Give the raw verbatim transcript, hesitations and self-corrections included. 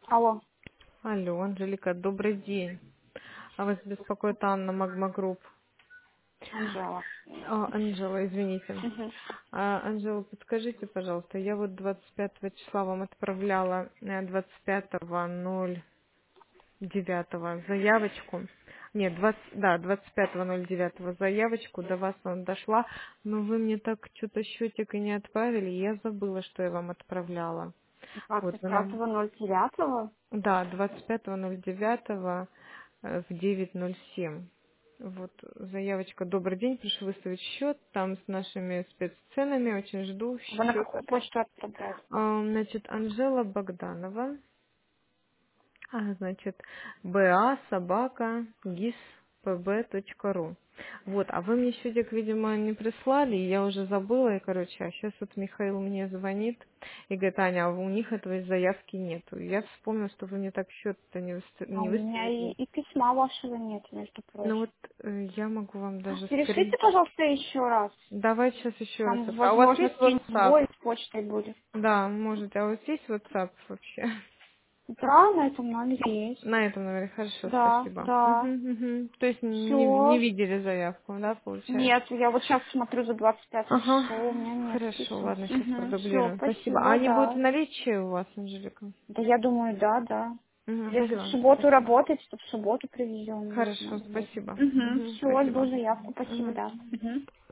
Алло, Алло, Анжелика, добрый день. А вас беспокоит Анна Магма Групп. Анжела. А, Анжела, извините. Мгм. А, Анжела, подскажите, пожалуйста, я вот двадцать пятого числа вам отправляла э, двадцать пятого ноль девятого заявочку. Нет, двадцать, да, двадцать пятого ноль девятого заявочку, до вас она дошла, но вы мне так что-то счетик и не отправили, я забыла, что я вам отправляла. Вот, двадцать вы нам пятого ноль девятого. Да, двадцать пятого ноль девятого э, в девять ноль семь. Вот заявочка. Добрый день, прошу выставить счет. Там с нашими спецценами. Очень жду Вы на счет. какую почту отправляете? А, Значит, Анжела Богданова. А, значит, ба собака гис.пб.ру. Вот, а вы мне счетик, видимо, не прислали, и я уже забыла, и, короче, а сейчас вот Михаил мне звонит и говорит: Аня, а у них этого заявки нету. И я вспомнила, что вы мне так счет-то не, выс- А не у меня и, выставили. и письма вашего нет, между Ну прочим. вот э, я могу вам даже скрин. Перешлите, пожалуйста, еще раз. Давайте сейчас еще раз. Там, А у вас возможно, есть какие-нибудь WhatsApp? сбои с почтой будет. Да, можете. А у вас есть WhatsApp вообще? Да, на этом номере есть. На этом номере, хорошо, Да, спасибо. да. Мгм, мгм. То есть не, не Все. видели заявку, да, получается? Нет, я вот сейчас смотрю за двадцать пятое Ага, число, у меня нет хорошо, писем. ладно, сейчас Угу. Все, продублируем. Спасибо. А спасибо, они будут в да. наличии у вас, Анжелика? Да я думаю, да, да. Угу, Если в спасибо, субботу спасибо. работать, то в субботу привезем, если Хорошо, надо будет. спасибо. Угу. Угу, Все, жду спасибо. заявку. Спасибо, Угу. да. Угу.